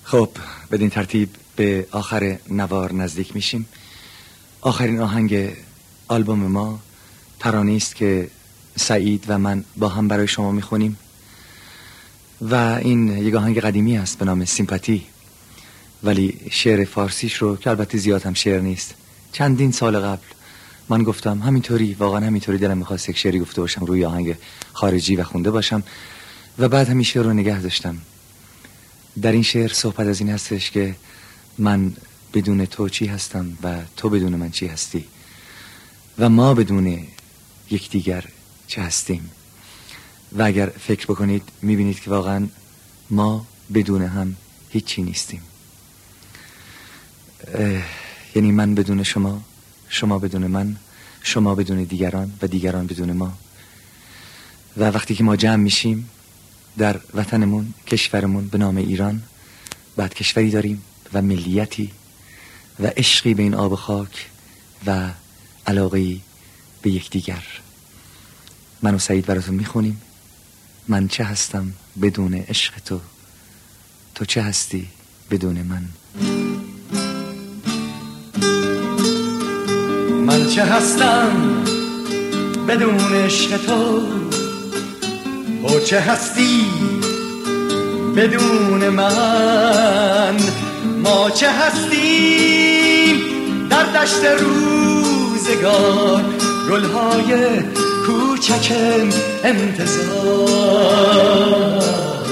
خب بدین ترتیب به آخر نوار نزدیک میشیم. آخرین آهنگ آلبوم ما ترانه‌ای است که سعید و من با هم برای شما میخونیم و این یک آهنگ قدیمی است به نام سیمپاتی، ولی شعر فارسیش رو که البته زیاد هم شعر نیست، چندین سال قبل من گفتم همینطوری، واقعا همینطوری دلم میخواست یک شعری گفته باشم روی آهنگ خارجی و خونده باشم و بعد همین شعر رو نگه داشتم. در این شعر صحبت از این هستش که من بدون تو چی هستم و تو بدون من چی هستی و ما بدون یکدیگر چه هستیم. و اگر فکر بکنید میبینید که واقعا ما بدون هم هیچی نیستیم. یعنی من بدون شما، شما بدون من، شما بدون دیگران و دیگران بدون ما. و وقتی که ما جمع میشیم در وطنمون، کشورمون به نام ایران، بعد کشوری داریم و ملیتی و عشقی به این آب و خاک و علاقه‌ای به یکدیگر. من و سعید براتون میخونیم من چه هستم بدون عشق تو، تو چه هستی بدون من. من چه هستم بدون عشق تو، تو چه هستی بدون من. ما چه هستیم در دشت روزگار، گلهای کوچک انتظار،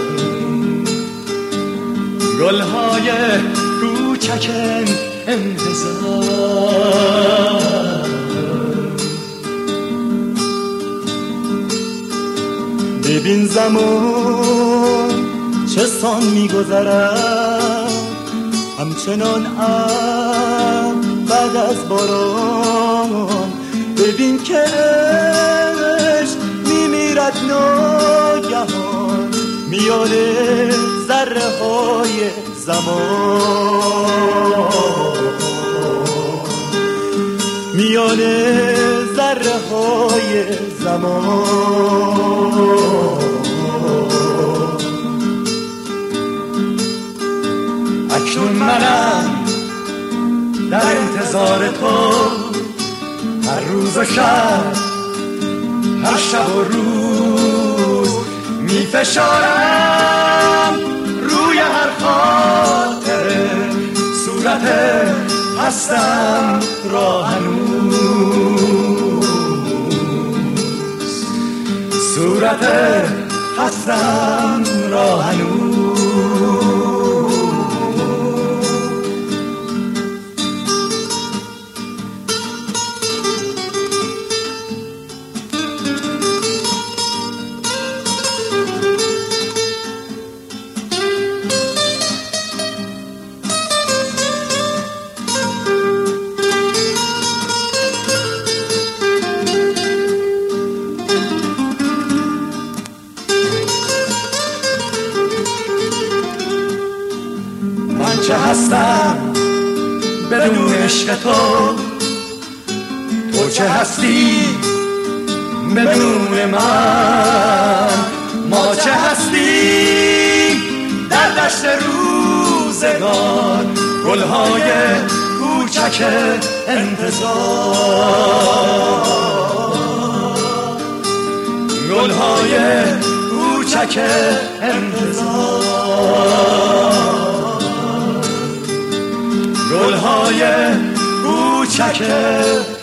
گلهای کوچک انتظار. ببین زمان چه سان میگذرد، همچنان بعد از باران. ببین که عشق میمیرد ناگهان میان ذره های زمان، میان ذره های زمان. اکنون منم در انتظار تو، هر روز و شب، هر شب و روز میفشارم روی هر خاطره صورت هستم را هنوز، صورت هستم را هنوز. چه هستم بدون عشق تو، تو چه هستی بدون من. ما چه هستیم در دشت روزگار، گلهای کوچک انتظار، گلهای کوچک انتظار، گلهای کوچک